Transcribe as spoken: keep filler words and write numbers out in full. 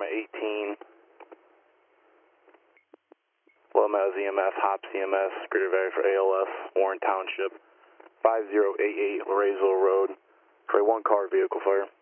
Karma eighteen. Lomez E M S, Hops E M S, Greater Valley for A L S, Warren Township, five zero eight eight Lareysville Road, for a one car vehicle fire.